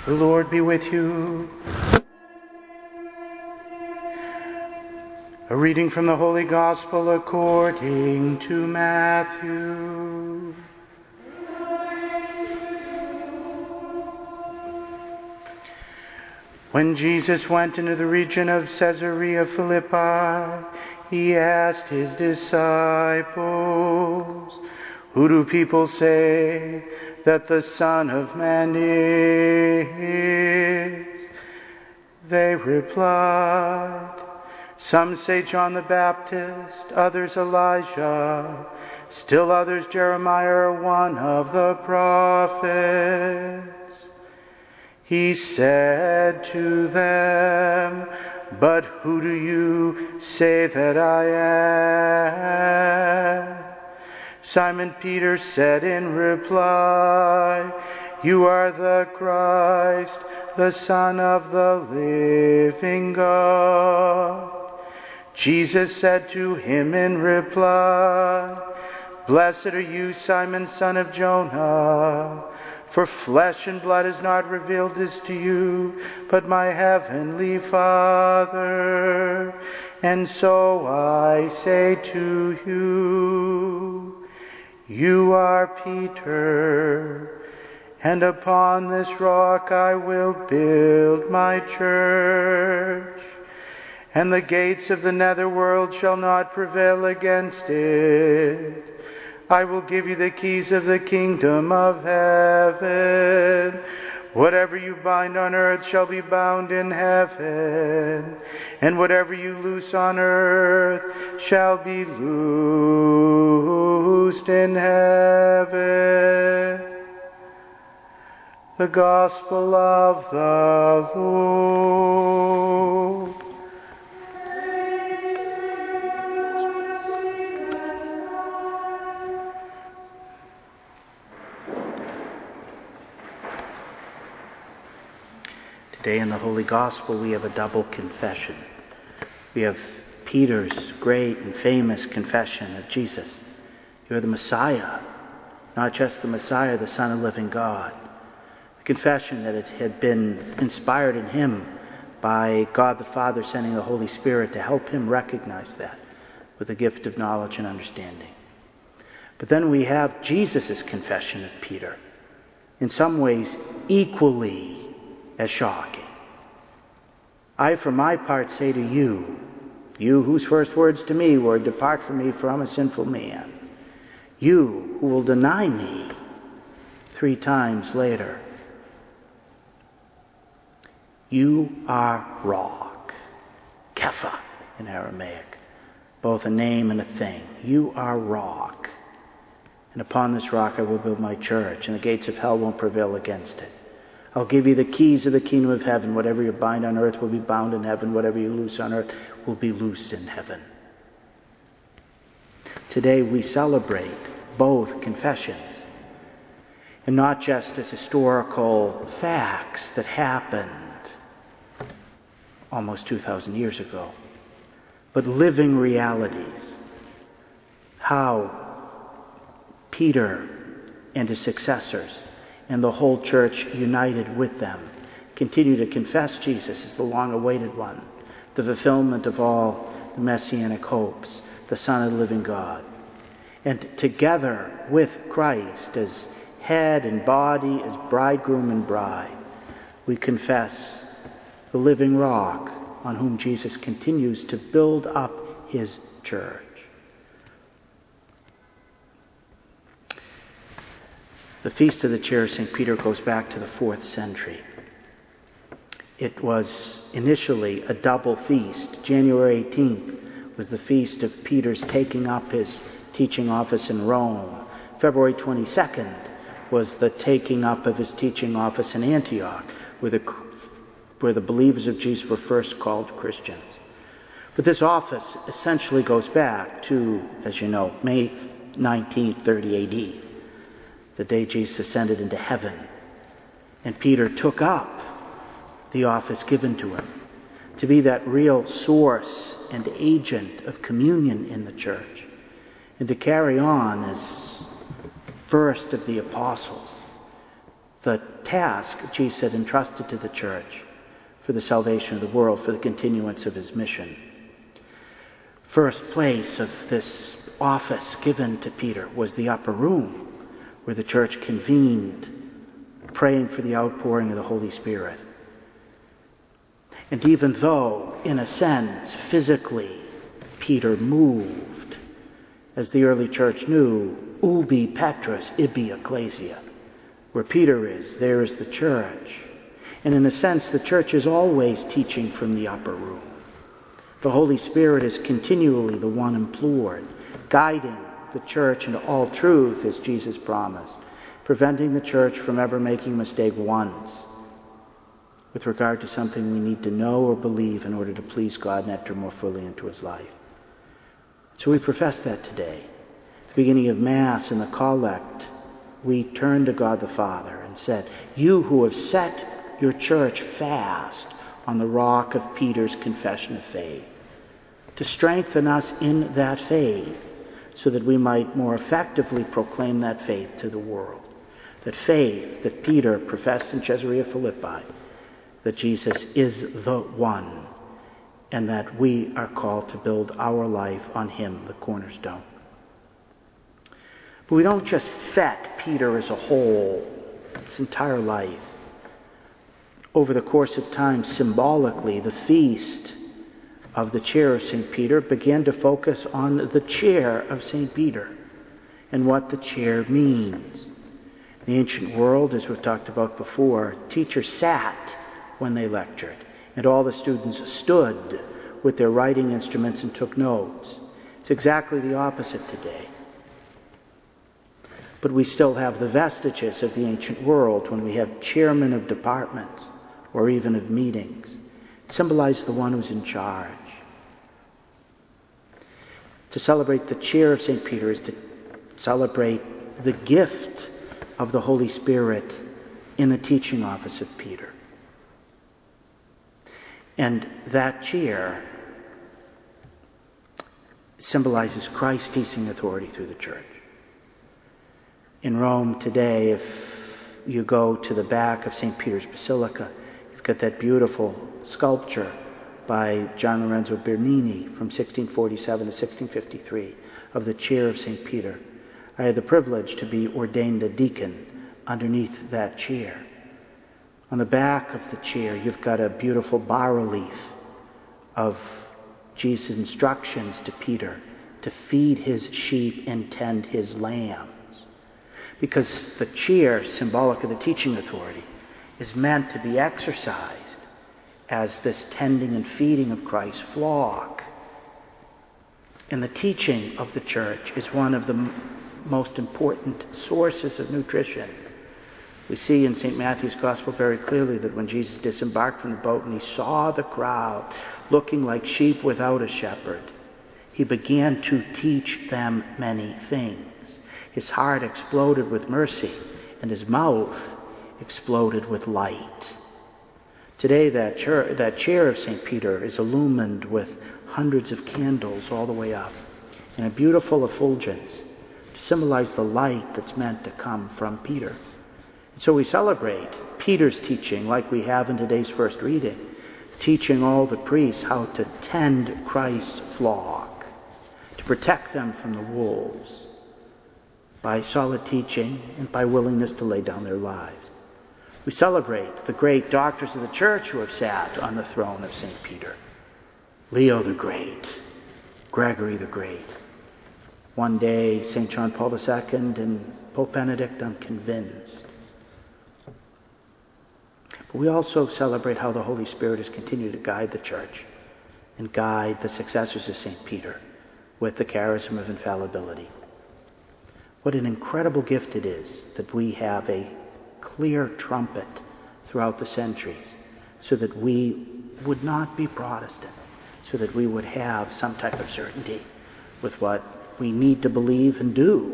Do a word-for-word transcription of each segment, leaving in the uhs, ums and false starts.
The Lord be with you. A reading from the Holy Gospel according to Matthew. When Jesus went into the region of Caesarea Philippi, he asked his disciples, "Who do people say that the Son of Man is?" They replied, "Some say John the Baptist, others Elijah, still others Jeremiah or one of the prophets." He said to them, "But who do you say that I am?" Simon Peter said in reply, "You are the Christ, the Son of the living God." Jesus said to him in reply, "Blessed are you, Simon, son of Jonah, for flesh and blood has not revealed this to you, but my heavenly Father. And so I say to you, you are Peter, and upon this rock I will build my church, and the gates of the netherworld shall not prevail against it. I will give you the keys of the kingdom of heaven. Whatever you bind on earth shall be bound in heaven, and whatever you loose on earth shall be loosed in heaven." The Gospel of the Lord. Today in the Holy Gospel we have a double confession. We have Peter's great and famous confession of Jesus. "You are the Messiah, not just the Messiah, the Son of the living God." The confession that it had been inspired in him by God the Father sending the Holy Spirit to help him recognize that with the gift of knowledge and understanding. But then we have Jesus' confession of Peter, in some ways equally as shocking. "I, for my part, say to you, you whose first words to me were, 'Depart from me, for I'm a sinful man,' you who will deny me three times later, you are rock," Kepha in Aramaic, both a name and a thing. You are rock, and upon this rock I will build my church, and the gates of hell won't prevail against it. I'll give you the keys of the kingdom of heaven. Whatever you bind on earth will be bound in heaven. Whatever you loose on earth will be loosed in heaven. Today we celebrate both confessions, and not just as historical facts that happened almost two thousand years ago, but living realities. How Peter and his successors and the whole church united with them continue to confess Jesus as the long-awaited one, the fulfillment of all the messianic hopes, the Son of the living God. And together with Christ as head and body, as bridegroom and bride, we confess the living rock on whom Jesus continues to build up his church. The Feast of the Chair of Saint Peter goes back to the fourth century. It was initially a double feast. January eighteenth was the feast of Peter's taking up his teaching office in Rome. February twenty-second was the taking up of his teaching office in Antioch, where the, where the believers of Jesus were first called Christians. But this office essentially goes back to, as you know, May nineteenth, thirty A D, the day Jesus ascended into heaven. And Peter took up the office given to him to be that real source and agent of communion in the church, and to carry on as first of the apostles the task Jesus had entrusted to the church for the salvation of the world, for the continuance of his mission. First place of this office given to Peter was the upper room, where the church convened, praying for the outpouring of the Holy Spirit. And even though, in a sense, physically, Peter moved, as the early church knew, ubi Petrus, ibi ecclesia. Where Peter is, there is the church. And in a sense, the church is always teaching from the upper room. The Holy Spirit is continually the one implored, guiding the church into all truth, as Jesus promised, preventing the church from ever making a mistake once with regard to something we need to know or believe in order to please God and enter more fully into his life. So we profess that today. At the beginning of Mass, in the collect, we turned to God the Father and said, "You who have set your church fast on the rock of Peter's confession of faith, to strengthen us in that faith so that we might more effectively proclaim that faith to the world." That faith that Peter professed in Caesarea Philippi, that Jesus is the one, and that we are called to build our life on him, the cornerstone. But we don't just fet Peter as a whole, his entire life. Over the course of time, symbolically, the feast of the chair of Saint Peter began to focus on the chair of Saint Peter and what the chair means. In the ancient world, as we've talked about before, teachers sat when they lectured, and all the students stood with their writing instruments and took notes. It's exactly the opposite today. But we still have the vestiges of the ancient world when we have chairmen of departments or even of meetings. It symbolizes the one who's in charge. To celebrate the chair of Saint Peter is to celebrate the gift of the Holy Spirit in the teaching office of Peter. And that chair symbolizes Christ's teaching authority through the church. In Rome today, if you go to the back of Saint Peter's Basilica, you've got that beautiful sculpture by Gian Lorenzo Bernini from sixteen forty-seven to sixteen fifty-three of the chair of Saint Peter. I had the privilege to be ordained a deacon underneath that chair. On the back of the chair, you've got a beautiful bas-relief of Jesus' instructions to Peter to feed his sheep and tend his lambs. Because the chair, symbolic of the teaching authority, is meant to be exercised as this tending and feeding of Christ's flock. And the teaching of the church is one of the m- most important sources of nutrition. We see in Saint Matthew's Gospel very clearly that when Jesus disembarked from the boat and he saw the crowd looking like sheep without a shepherd, he began to teach them many things. His heart exploded with mercy, and his mouth exploded with light. Today, that chair, that chair of Saint Peter is illumined with hundreds of candles all the way up, in a beautiful effulgence to symbolize the light that's meant to come from Peter. And so we celebrate Peter's teaching, like we have in today's first reading, teaching all the priests how to tend Christ's flock, to protect them from the wolves, by solid teaching and by willingness to lay down their lives. We celebrate the great doctors of the church who have sat on the throne of Saint Peter. Leo the Great, Gregory the Great. One day, Saint John Paul the Second and Pope Benedict, I'm convinced. But we also celebrate how the Holy Spirit has continued to guide the church and guide the successors of Saint Peter with the charism of infallibility. What an incredible gift it is that we have a clear trumpet throughout the centuries so that we would not be Protestant, so that we would have some type of certainty with what we need to believe and do.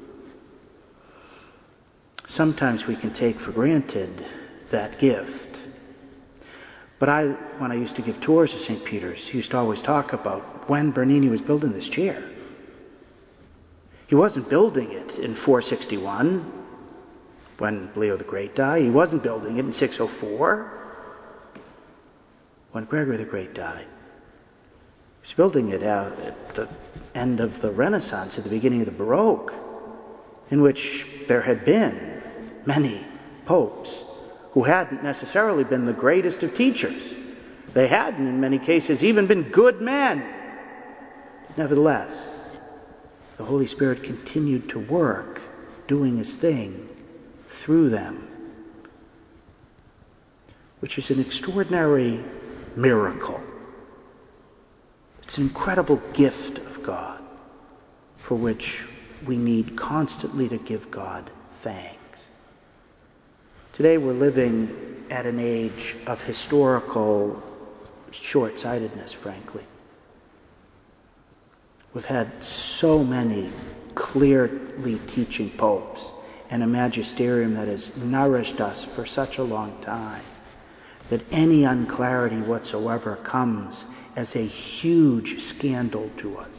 Sometimes we can take for granted that gift. But I, when I used to give tours of Saint Peter's, used to always talk about when Bernini was building this chair. He wasn't building it in four sixty-one. when Leo the Great died. He wasn't building it in six oh four. When Gregory the Great died, he was building it out at the end of the Renaissance, at the beginning of the Baroque, in which there had been many popes who hadn't necessarily been the greatest of teachers. They hadn't, in many cases, even been good men. Nevertheless, the Holy Spirit continued to work, doing His thing through them, which is an extraordinary miracle. It's an incredible gift of God for which we need constantly to give God thanks. Today we're living at an age of historical short-sightedness, frankly. We've had so many clearly teaching popes and a magisterium that has nourished us for such a long time that any unclarity whatsoever comes as a huge scandal to us.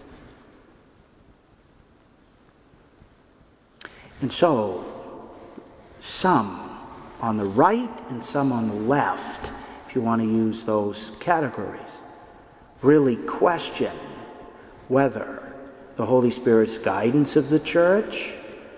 And so, some on the right and some on the left, if you want to use those categories, really question whether the Holy Spirit's guidance of the church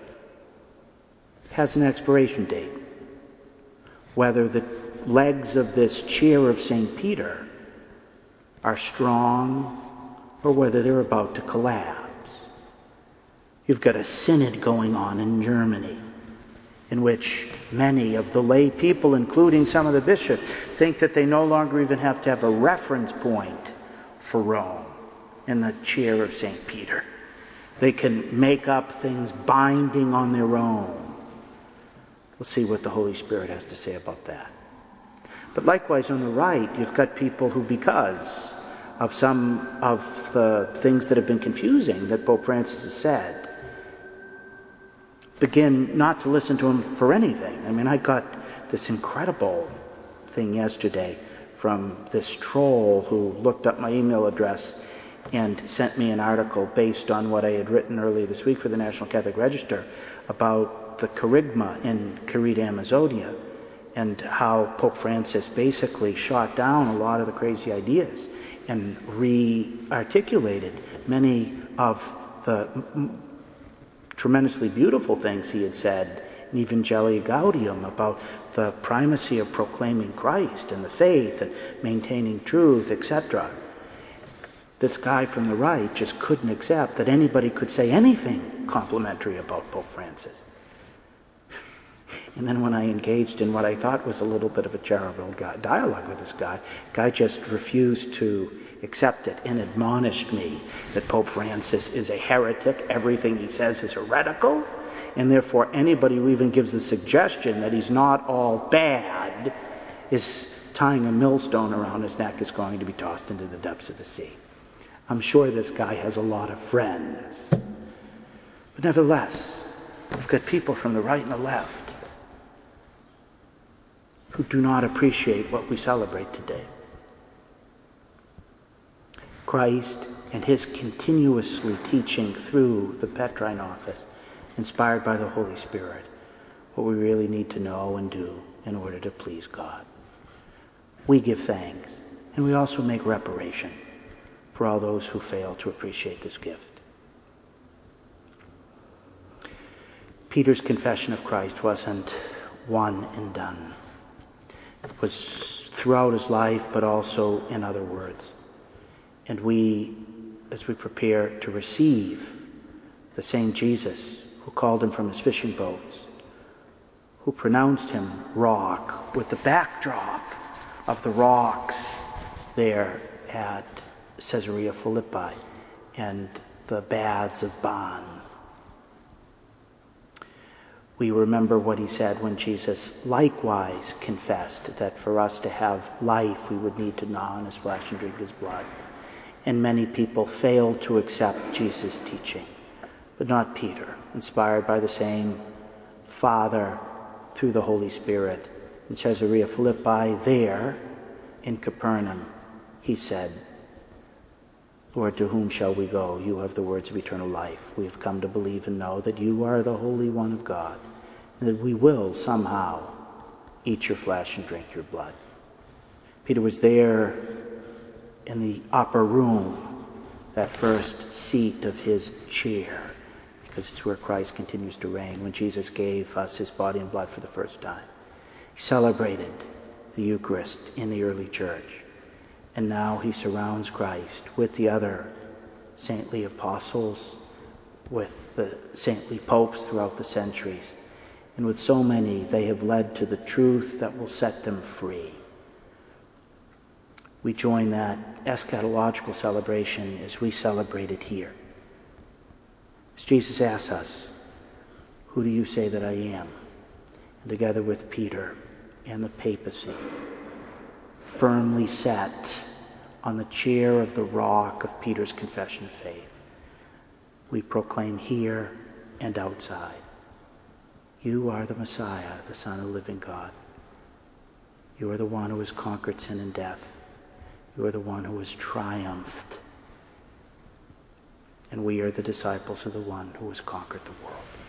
has an expiration date, whether the legs of this chair of Saint Peter are strong or whether they're about to collapse. You've got a synod going on in Germany in which many of the lay people, including some of the bishops, think that they no longer even have to have a reference point for Rome in the chair of Saint Peter. They can make up things binding on their own. We'll see what the Holy Spirit has to say about that. But likewise, on the right, you've got people who, because of some of the things that have been confusing that Pope Francis has said, begin not to listen to him for anything. I mean, I got this incredible thing yesterday from this troll who looked up my email address and sent me an article based on what I had written earlier this week for the National Catholic Register about the kerygma in Querida, Amazonia, and how Pope Francis basically shot down a lot of the crazy ideas and re-articulated many of the m- tremendously beautiful things he had said in Evangelii Gaudium about the primacy of proclaiming Christ and the faith and maintaining truth, et cetera. This guy from the right just couldn't accept that anybody could say anything complimentary about Pope Francis. And then when I engaged in what I thought was a little bit of a charitable dialogue with this guy, guy just refused to accept it and admonished me that Pope Francis is a heretic, everything he says is heretical, and therefore anybody who even gives the suggestion that he's not all bad is tying a millstone around his neck, is going to be tossed into the depths of the sea. I'm sure this guy has a lot of friends. But nevertheless, we've got people from the right and the left who do not appreciate what we celebrate today. Christ and his continuously teaching through the Petrine office, inspired by the Holy Spirit, what we really need to know and do in order to please God. We give thanks, and we also make reparation for all those who fail to appreciate this gift. Peter's confession of Christ wasn't one and done. It was throughout his life, but also in other words. And we, as we prepare to receive the same Jesus who called him from his fishing boats, who pronounced him rock, with the backdrop of the rocks there at Caesarea Philippi and the baths of Ban. We remember what he said when Jesus likewise confessed that for us to have life, we would need to gnaw on his flesh and drink his blood. And many people failed to accept Jesus' teaching, but not Peter, inspired by the same Father through the Holy Spirit. In Caesarea Philippi, there in Capernaum, he said, Lord, to whom shall we go? You have the words of eternal life. We have come to believe and know that you are the Holy One of God. and that we will somehow eat your flesh and drink your blood. Peter was there in the upper room, that first seat of his chair, because it's where Christ continues to reign, when Jesus gave us his body and blood for the first time. He celebrated the Eucharist in the early church. And now he surrounds Christ with the other saintly apostles, with the saintly popes throughout the centuries. And with so many, they have led to the truth that will set them free. We join that eschatological celebration as we celebrate it here. As Jesus asks us, "Who do you say that I am?" And together with Peter and the papacy, firmly set on the chair of the rock of Peter's confession of faith, we proclaim here and outside, "You are the Messiah, the Son of the living God. You are the one who has conquered sin and death. You are the one who has triumphed. And we are the disciples of the one who has conquered the world."